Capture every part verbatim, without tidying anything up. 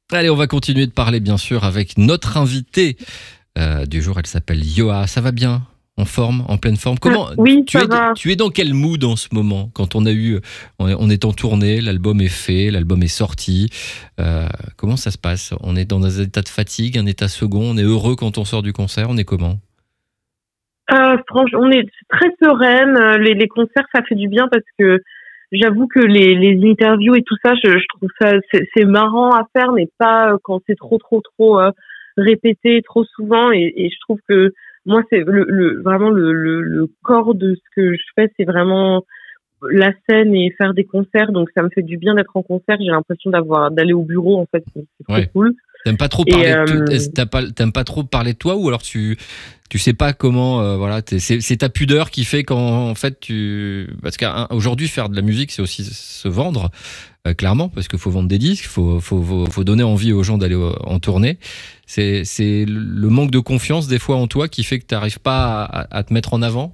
Allez, on va continuer de parler, bien sûr, avec notre invitée euh, du jour. Elle s'appelle Yoa. Ça va bien? En forme, en pleine forme. Comment Oui, tu ça es va. Tu es dans quel mood en ce moment? Quand on a eu, on est, on est en tournée, l'album est fait, l'album est sorti. Euh, comment ça se passe? On est dans un état de fatigue, un état second. On est heureux quand on sort du concert. On est comment? Euh, franchement, on est très sereine. Euh, Les, les concerts, ça fait du bien parce que j'avoue que les, les interviews et tout ça, je, je trouve ça c'est, c'est marrant à faire, mais pas euh, quand c'est trop, trop, trop euh, répété trop souvent. Et, et je trouve que moi, c'est le, le vraiment le, le, le corps de ce que je fais, c'est vraiment la scène et faire des concerts. Donc, ça me fait du bien d'être en concert. J'ai l'impression d'avoir d'aller au bureau. En fait, c'est, c'est trop Ouais. cool. T'aimes pas trop Et parler de euh, t- est-ce que t'as pas, t'aimes pas trop parler de toi, ou alors tu tu sais pas comment euh, voilà t'es- c'est, c'est ta pudeur qui fait qu'en en fait tu parce qu'aujourd'hui faire de la musique c'est aussi se vendre, euh, clairement, parce qu'il faut vendre des disques, faut faut faut, faut donner envie aux gens d'aller au- en tournée. C'est c'est le manque de confiance des fois en toi qui fait que t'arrives pas à, à te mettre en avant.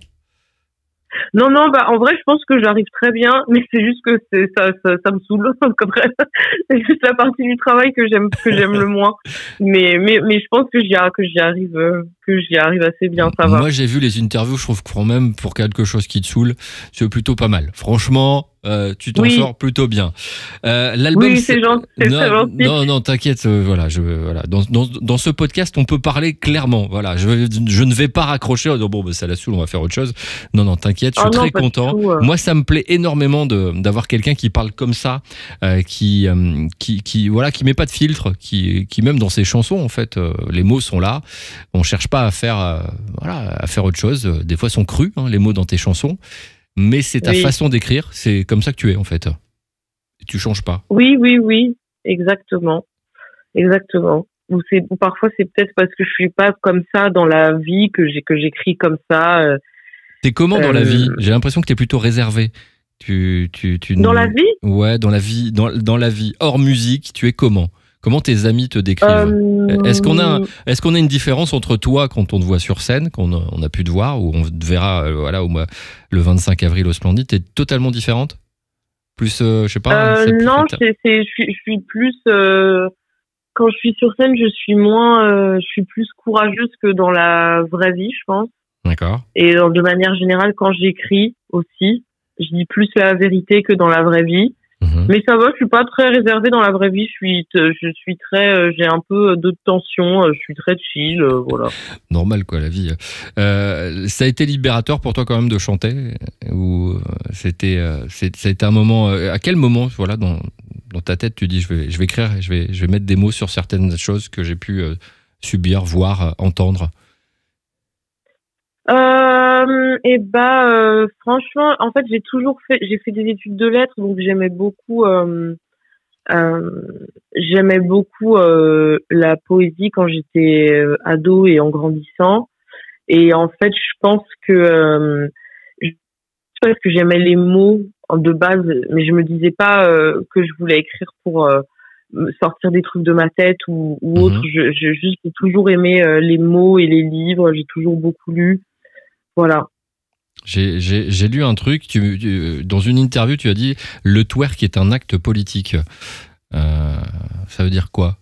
Non, non, bah, en vrai, je pense que j'arrive très bien, mais c'est juste que c'est, ça, ça, ça me saoule. Comme vrai. C'est juste la partie du travail que j'aime, que j'aime le moins. Mais, mais, mais je pense que j'y, a- que j'y arrive, euh, que j'y arrive assez bien, ça va. Moi, j'ai vu les interviews, je trouve que quand même, pour quelque chose qui te saoule, c'est plutôt pas mal. Franchement, euh, tu t'en Oui, sors plutôt bien. Euh, l'album, oui, c'est- c'est gentil, c'est très non, gentil. non, non, t'inquiète. euh, voilà, je, voilà. Dans, dans, dans ce podcast, on peut parler clairement. Voilà, je, je ne vais pas raccrocher en disant bon, bah, ça la saoule, on va faire autre chose. Non, non, t'inquiète, je Oh suis non, très pas du content. tout. euh. Moi, ça me plaît énormément de d'avoir quelqu'un qui parle comme ça, euh, qui, euh, qui, qui, voilà, qui met pas de filtre, qui, qui même dans ses chansons, en fait, euh, les mots sont là. On cherche pas à faire, euh, voilà, à faire autre chose. Des fois, sont crus, hein, les mots dans tes chansons, mais c'est ta Oui, façon d'écrire. C'est comme ça que tu es, en fait. Et tu changes pas. oui, oui, oui, exactement, exactement. Ou c'est, ou parfois c'est peut-être parce que je suis pas comme ça dans la vie que j'ai, que j'écris comme ça. euh, T'es comment dans la vie? euh, J'ai l'impression que t'es plutôt réservé. Tu, tu, tu, dans la vie. ouais, dans la vie, dans, dans la vie hors musique, tu es comment? Comment tes amis te décrivent? Est-ce qu'on a, un- Euh, est-ce qu'on a une différence entre toi quand on te voit sur scène, qu'on a- on a pu te voir, ou on te verra, euh, voilà, au mois, le vingt-cinq avril au Splendide, t'es totalement différente? Plus, euh, je sais pas, Euh, c'est plus non, fait. c'est, c'est, je suis, je suis plus euh, quand je suis sur scène, je suis moins, euh, je suis plus courageuse que dans la vraie vie, je pense. D'accord. Et dans- de manière générale, quand j'écris aussi, je dis plus la vérité que dans la vraie vie. Mhm. Mais ça va, je suis pas très réservée dans la vraie vie. Je suis, t- je suis très, euh, j'ai un peu de tension. euh, Je suis très chill, euh, voilà. Normal, quoi, la vie. Euh, ça a été libérateur pour toi quand même de chanter, ou euh, c'était, euh, c'est- ça a été un moment. euh, à quel moment, voilà, dans, dans ta tête, tu dis je vais, je vais écrire, je vais, je vais mettre des mots sur certaines choses que j'ai pu euh, subir, voir, euh, entendre. Euh, et bah, euh, franchement, en fait, j'ai toujours fait, j'ai fait des études de lettres, donc j'aimais beaucoup. Euh, Euh, j'aimais beaucoup euh, la poésie quand j'étais euh, ado et en grandissant. Et en fait, je pense que euh, je pense que j'aimais les mots de base, mais je me disais pas euh, que je voulais écrire pour euh, me sortir des trucs de ma tête ou, ou autre. Mhm. Je, je juste j'ai toujours aimé euh, les mots et les livres. J'ai toujours beaucoup lu. Voilà. J'ai, j'ai, j'ai lu un truc, tu, tu- dans une interview, tu as dit le twerk est un acte politique. Euh, ça veut dire quoi?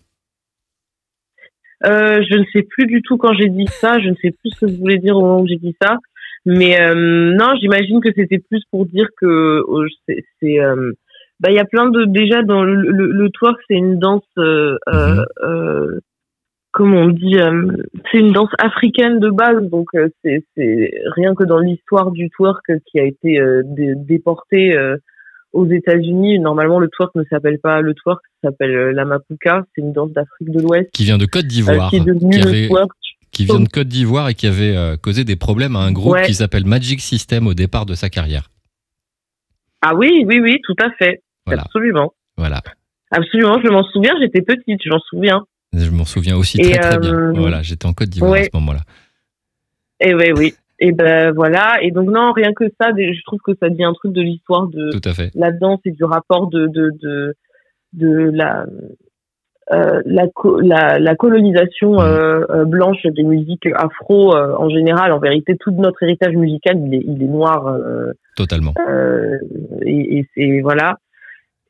Euh, je ne sais plus du tout quand j'ai dit ça. Je ne sais plus ce que je voulais dire au moment où j'ai dit ça. Mais euh, non, j'imagine que c'était plus pour dire que euh, c'est, c'est euh, bah il y a plein de déjà dans le, le, le twerk, c'est une danse euh, euh, Mhm. euh, comment on dit euh, c'est une danse africaine de base, donc euh, c'est c'est rien que dans l'histoire du twerk qui a été euh, dé- déporté euh, aux États-Unis. Normalement, le twerk ne s'appelle pas le twerk, ça s'appelle euh, la mapuka. C'est une danse d'Afrique de l'Ouest Qui vient de Côte euh, qui est d'Ivoire, devenue qui le avait, twerk. qui vient de Côte d'Ivoire et qui avait euh, causé des problèmes à un groupe Ouais. qui s'appelle Magic System au départ de sa carrière. Ah oui, oui, oui, tout à fait. Voilà, Absolument. voilà. Absolument, je m'en souviens, j'étais petite, je m'en souviens. Je m'en souviens aussi Et très très bien. euh, Voilà, j'étais en Côte d'Ivoire à ce ouais, moment-là. et ouais, oui. Et ben voilà. Et donc non, rien que ça, je trouve que ça dit un truc de l'histoire de Tout à fait. la danse et du rapport de de de, de la euh, la, co- la la colonisation Mhm. euh, euh, blanche des musiques afro euh, en général. En vérité, tout notre héritage musical, il est il est noir euh, Totalement. euh, et, et c'est voilà.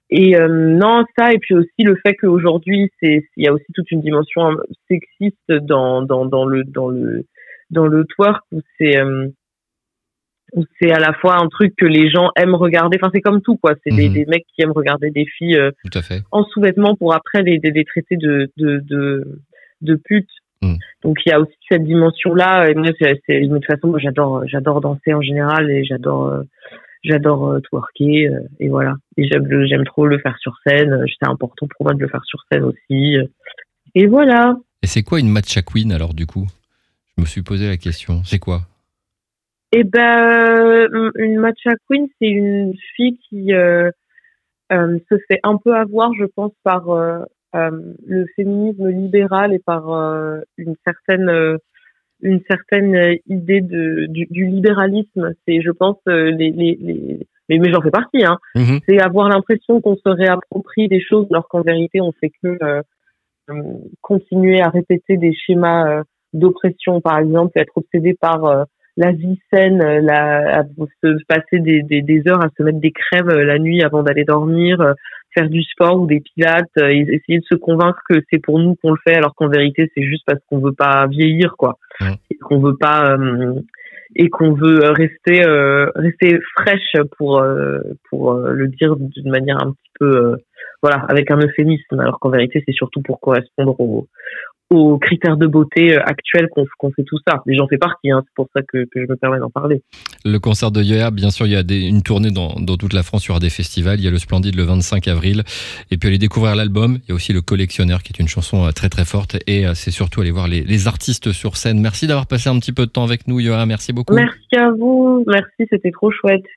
Et euh, non, ça, et puis aussi le fait qu'aujourd'hui, c'est, il y a aussi toute une dimension sexiste dans dans dans le dans le dans le twerk où c'est euh, où c'est à la fois un truc que les gens aiment regarder. Enfin, c'est comme tout, quoi. C'est mmh. des, des mecs qui aiment regarder des filles euh, tout à fait. en sous-vêtements pour après les, les, les traiter de de de, de putes. Mmh. Donc il y a aussi cette dimension-là. Et moi, c'est, c'est de toute façon, moi, j'adore j'adore danser en général et j'adore euh, j'adore euh, twerker euh, et voilà. Et j'aime j'aime trop le faire sur scène. C'est important pour moi de le faire sur scène aussi. Et voilà. Et c'est quoi une matcha queen alors du coup? Je me suis posé la question. C'est quoi? Eh ben, une matcha queen, c'est une fille qui euh, euh, se fait un peu avoir, je pense, par euh, euh, le féminisme libéral et par euh, une certaine euh, une certaine idée de du, du libéralisme. C'est, je pense, euh, les les les mais, mais j'en fais partie. Hein. Mm-hmm. C'est avoir l'impression qu'on se réapproprie des choses, alors qu'en vérité, on fait que euh, continuer à répéter des schémas euh, d'oppression, par exemple, et être obsédé par euh, la vie saine, la, à se passer des, des, des heures à se mettre des crèmes la nuit avant d'aller dormir, faire du sport ou des pilates, et essayer de se convaincre que c'est pour nous qu'on le fait, alors qu'en vérité c'est juste parce qu'on veut pas vieillir, quoi, mmh. et qu'on veut pas euh, et qu'on veut rester euh, rester fraîche pour euh, pour euh, le dire d'une manière un petit peu euh, voilà, avec un euphémisme, alors qu'en vérité c'est surtout pour correspondre au aux critères de beauté actuels qu'on, qu'on fait tout ça. Mais j'en fais partie, hein, c'est pour ça que, que je me permets d'en parler. Le concert de Yoya, bien sûr, il y a des, une tournée dans, dans toute la France, il y aura des festivals, il y a le Splendide le vingt-cinq avril, et puis aller découvrir l'album, il y a aussi le Collectionneur qui est une chanson très très forte, et c'est surtout aller voir les, les artistes sur scène. Merci d'avoir passé un petit peu de temps avec nous, Yoya, merci beaucoup. Merci à vous, merci, c'était trop chouette.